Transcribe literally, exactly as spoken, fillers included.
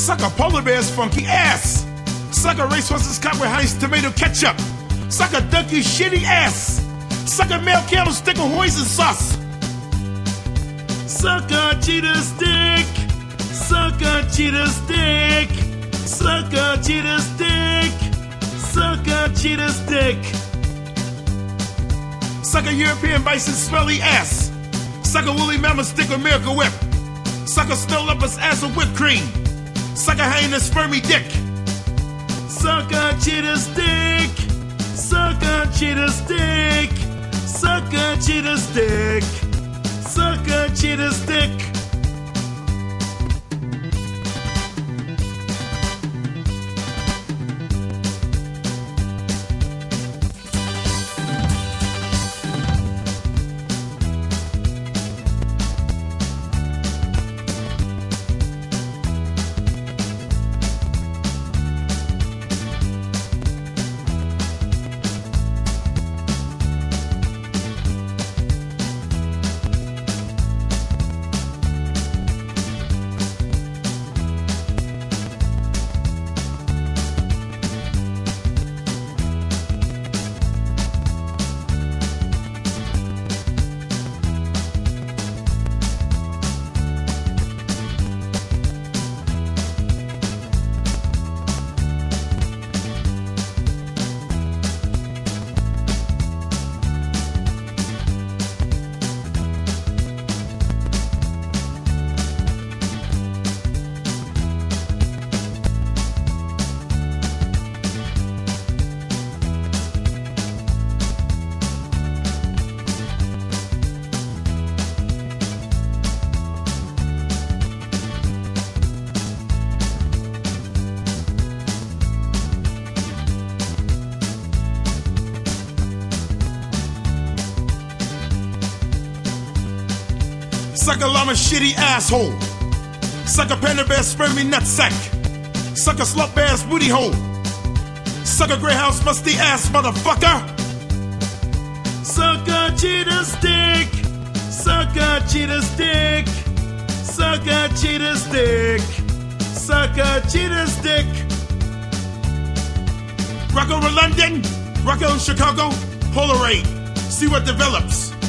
Suck a polar bear's funky ass. Suck a racehorse's cop with honey tomato ketchup. Suck a donkey's shitty ass. Suck a male candlestick with hoisin sauce. Suck a cheetah stick. Suck a cheetah stick. Suck a cheetah stick. Suck a cheetah stick. Suck a European bison smelly ass. Suck a woolly mammoth stick with Miracle Whip. Suck a snow leopard's ass with whipped cream. Suck a hyena's spermy dick. Suck a cheetah stick. Suck a cheetah stick. Suck a cheetah stick. Suck a cheetah stick. Suck a llama shitty asshole. Suck a panda bear spermy nutsack. Suck a slut bear's booty hole. Suck a greyhound's musty ass motherfucker. Suck a cheetah stick. Suck a cheetah stick. Suck a cheetah stick. Suck a cheetah stick. Rocco in London. Rocco in Chicago. Polaroid. See what develops.